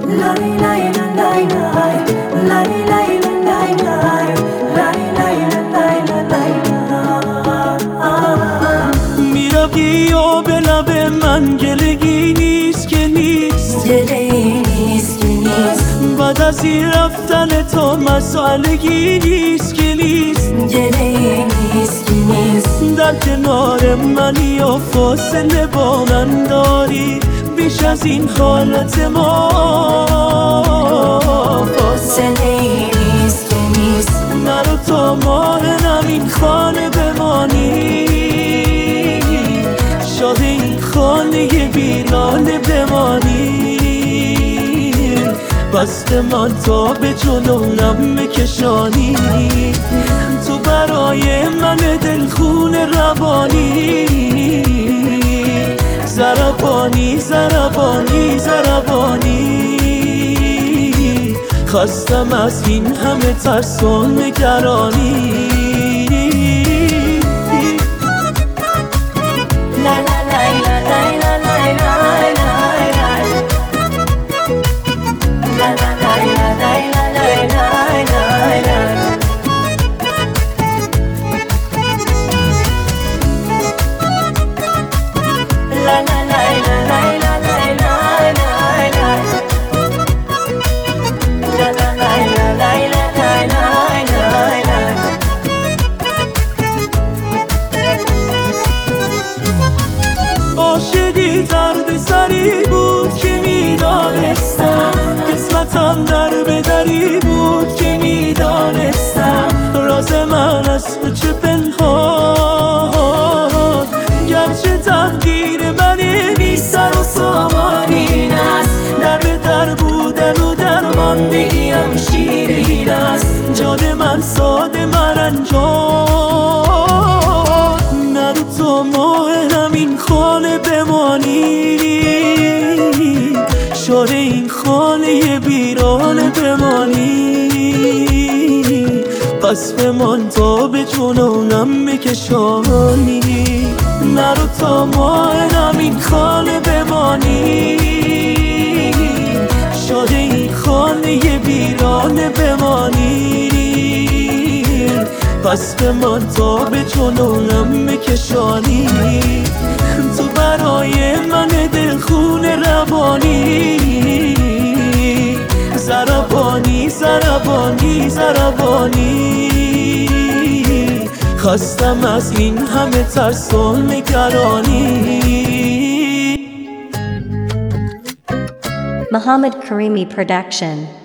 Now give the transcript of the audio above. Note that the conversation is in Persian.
میرفتی و به لب من گلگی نیست که نیست، گله‌ای نیست که نیست. بعد از این رفتن تو مسئله‌ای نیست که نیست، گله‌ای نیست که نیست. در کنار منی و فاصله با من داری بیش از این حالت ما. فاصله‌ای نیست که نیست. نرو تا ماه این خانه بمانی، شاد این خانه ویرانه بمانی. بست من تا به جلویم بکشانی، تو برای من دلخون روانی. ضربانی ضربانی ضربانی، خستم از این همه ترس و نگرانی. عاشقی درد سری بود که میدانستم، قسمتم در به دری بود که میدانستم. راز من از تو چه پنهان، گرچه تقدیر من بی سر و سامانی است. در به در بودن و درماندگیم شیرین است، جان من ساده من انجام. نرو تا ماه این خانه بمانی، شاد این خانه بیرانه بمانی. قصف من تا به جنونم بکشانی، نرو تا ماه این خانه بمانی. شاد این خانه بیرانه بمانی. قصف من تا به جنونم بکشانی، تو برای من دلخون روانی. ضربانی ضربانی ضربانی، خستم از این همه ترس و نگرانی. Muhammad Karimi Production.